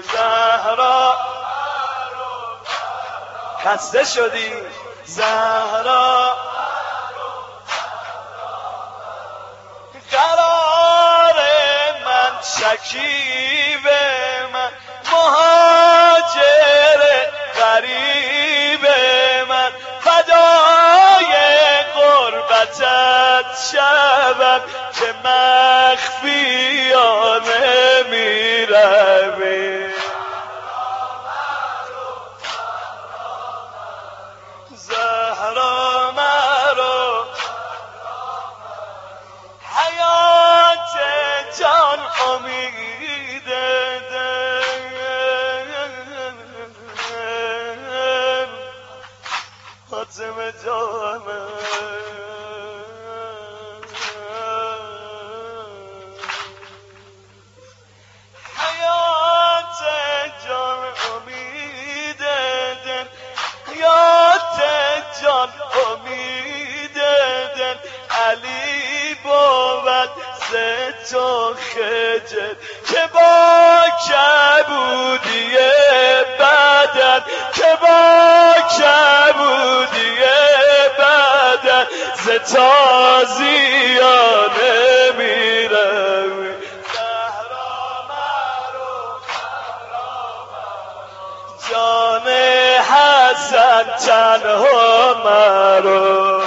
زهرا خسته شدی زهرا قرار من شکیب من مهاجر غریب من فدای غربتت شبم که مخفیانه میروی زهرا مرا حیات جان امید فاطمه جان حیات جان امید دل حیات جان امید دل علی بود ز تو خجل که با کبودی بدن که با کبودی بدن ز تازیانه میروی جان حسن تنها مرو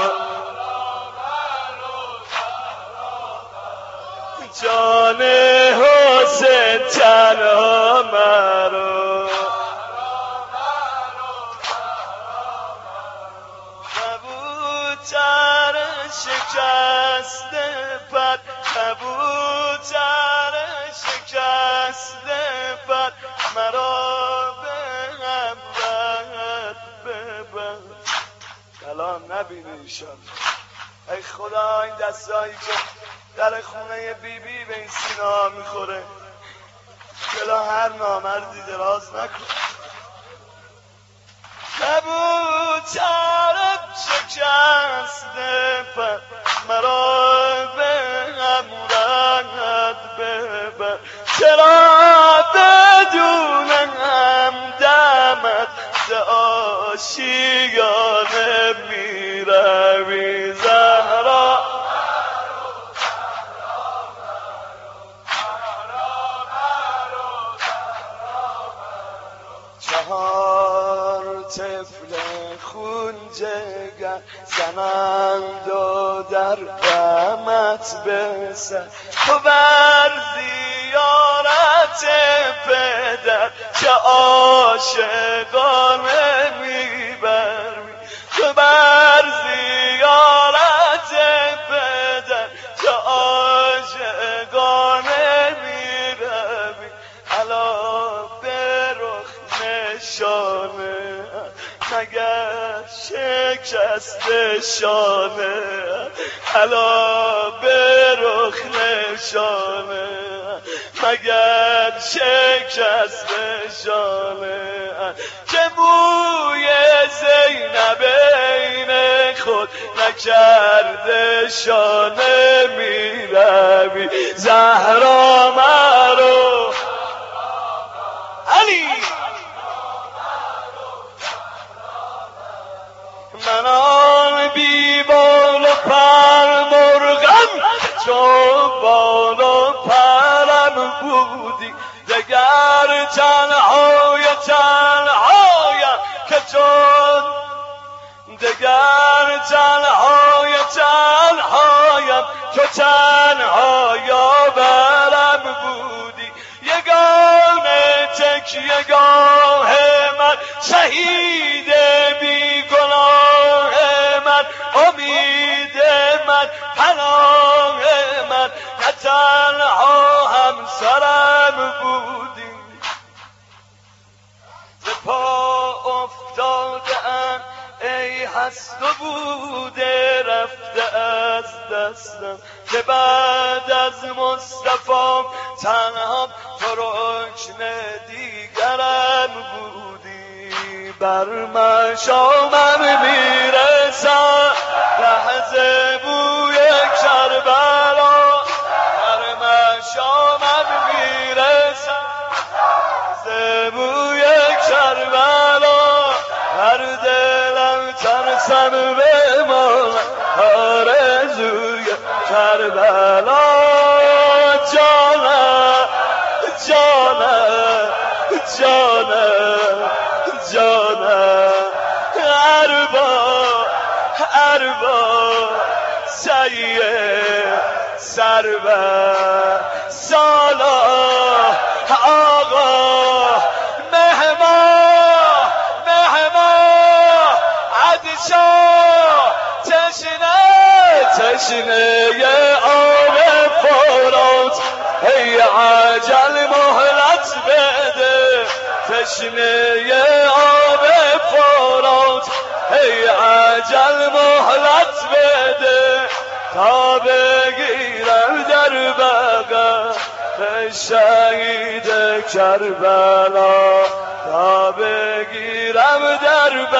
جان حسین تنها مرو کبوتر شکسته پر کبوتر شکسته پر مرا به همراه ببر کلام نبینی ایشان. ای خدا این دستایی که در خونه بی بی به این سینا میخوره جلو هر نامردی دراز نکن. کبوتر شکسته پر مرا به همراهت ببر چرا بدون همدمت ز آشیانه میروی زهرا چهار طفل خون جگر زنند و در غمت بسر تو بر زیارت پدر چه عاشقانه میبری تو بر زیارت پدر چه عاشقانه میروی علا به رخ نشانه مگر شکست شانه علا به رخ نشانه مگر شکست شانه که بوی زینب این خود نکرده شانه میروی زهرا مرو علی من آن بی بال و پر مرغم چون بال و پرم بودی دگر تنهایم که چون دگر تنهایم تو تنها یاورم بودی یگانه تکیه گاه من شهید بی گناه من امید من پناه من نه تنها همسرم بودی ز پا افتاده ام ای هست و بوده رفته از دستم که بعد از مصطفی تنها تو رکن دیگرم بودی بر مشامم میرسم لحظه بوی کربلا بر مشامم میرسم لحظه سربا سید سربا سالا آقا مهما عدشا تشنه آب فرات ای عجل مهلت بده تشنه آب فرات ای عجل مهلت بده تا بگیرم در بقا شهید کربلا تا بگیرم در